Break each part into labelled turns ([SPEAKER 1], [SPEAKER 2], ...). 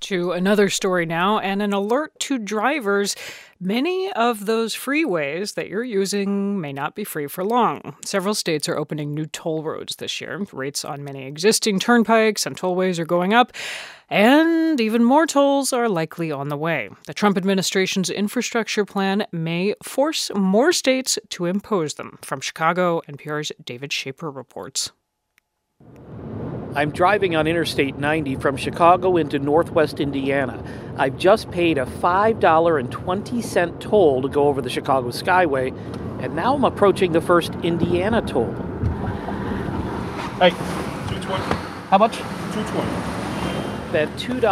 [SPEAKER 1] To another story now, and an alert to drivers. Many of those freeways that you're using may not be free for long. Several states are opening new toll roads this year. Rates on many existing turnpikes and tollways are going up, and even more tolls are likely on the way. The Trump administration's infrastructure plan may force more states to impose them. From Chicago, NPR's David Shaper reports.
[SPEAKER 2] I'm driving on Interstate 90 from Chicago into northwest Indiana. I've just paid a $5.20 toll to go over the Chicago Skyway, and now I'm approaching the first Indiana toll.
[SPEAKER 3] Hey, 220.
[SPEAKER 2] How much?
[SPEAKER 3] 220.
[SPEAKER 2] That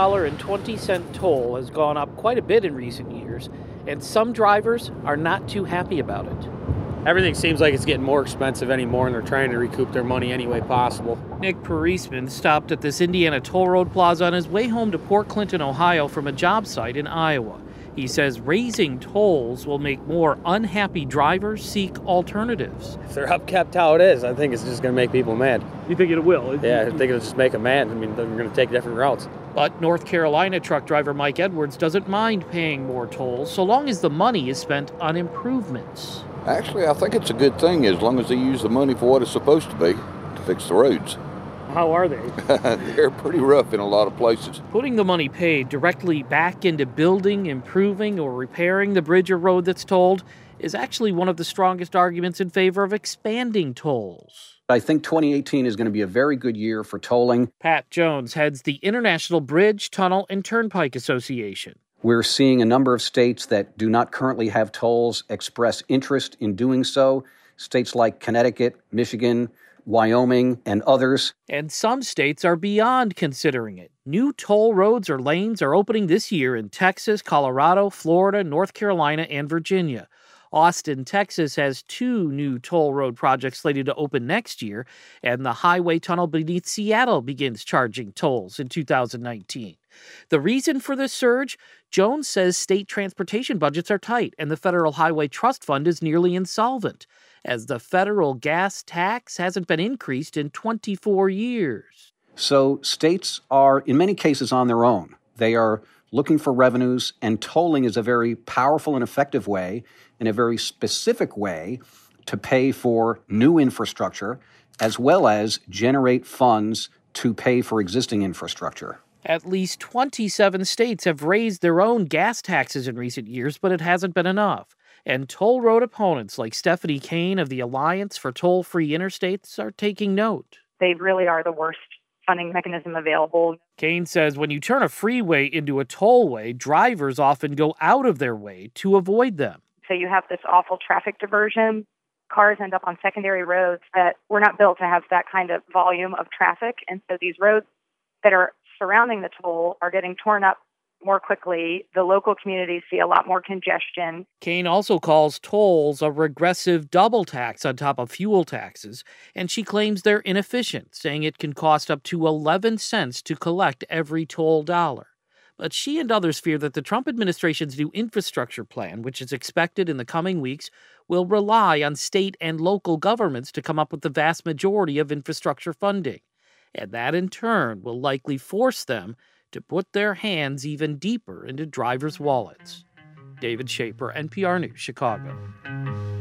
[SPEAKER 2] $2.20 toll has gone up quite a bit in recent years, and some drivers are not too happy about it.
[SPEAKER 4] Everything seems like it's getting more expensive anymore, and they're trying to recoup their money any way possible.
[SPEAKER 2] Nick Parisman stopped at this Indiana toll road plaza on his way home to Port Clinton, Ohio from a job site in Iowa. He says raising tolls will make more unhappy drivers seek alternatives.
[SPEAKER 4] If they're upkept how it is, I think it's just going to make people mad.
[SPEAKER 3] You think it will?
[SPEAKER 4] Yeah, I think it'll just make them mad. I mean, they're going to take different routes.
[SPEAKER 2] But North Carolina truck driver Mike Edwards doesn't mind paying more tolls so long as the money is spent on improvements.
[SPEAKER 5] Actually, I think it's a good thing as long as they use the money for what it's supposed to be, to fix the roads.
[SPEAKER 3] How are they?
[SPEAKER 5] They're pretty rough in a lot of places.
[SPEAKER 2] Putting the money paid directly back into building, improving, or repairing the bridge or road that's tolled is actually one of the strongest arguments in favor of expanding tolls.
[SPEAKER 6] I think 2018 is going to be a very good year for tolling.
[SPEAKER 2] Pat Jones heads the International Bridge, Tunnel, and Turnpike Association.
[SPEAKER 6] We're seeing a number of states that do not currently have tolls express interest in doing so. States like Connecticut, Michigan, Wyoming, and others.
[SPEAKER 2] And some states are beyond considering it. New toll roads or lanes are opening this year in Texas, Colorado, Florida, North Carolina, and Virginia. Austin, Texas has 2 new toll road projects slated to open next year, and the highway tunnel beneath Seattle begins charging tolls in 2019. The reason for this surge? Jones says state transportation budgets are tight, and the Federal Highway Trust Fund is nearly insolvent, as the federal gas tax hasn't been increased in 24 years.
[SPEAKER 6] So states are, in many cases, on their own. They are looking for revenues, and tolling is a very powerful and effective way, and a very specific way to pay for new infrastructure, as well as generate funds to pay for existing infrastructure.
[SPEAKER 2] At least 27 states have raised their own gas taxes in recent years, but it hasn't been enough. And toll road opponents like Stephanie Kane of the Alliance for Toll-Free Interstates are taking note.
[SPEAKER 7] They really are the worst funding mechanism available.
[SPEAKER 2] Kane says when you turn a freeway into a tollway, drivers often go out of their way to avoid them.
[SPEAKER 7] So you have this awful traffic diversion. Cars end up on secondary roads that were not built to have that kind of volume of traffic. And so these roads that are surrounding the toll are getting torn up more quickly. The local communities see a lot more congestion.
[SPEAKER 2] Kane also calls tolls a regressive double tax on top of fuel taxes, and she claims they're inefficient, saying it can cost up to 11 cents to collect every toll dollar. But she and others fear that the Trump administration's new infrastructure plan, which is expected in the coming weeks, will rely on state and local governments to come up with the vast majority of infrastructure funding. And that, in turn, will likely force them to put their hands even deeper into drivers' wallets. David Shaper, NPR News, Chicago.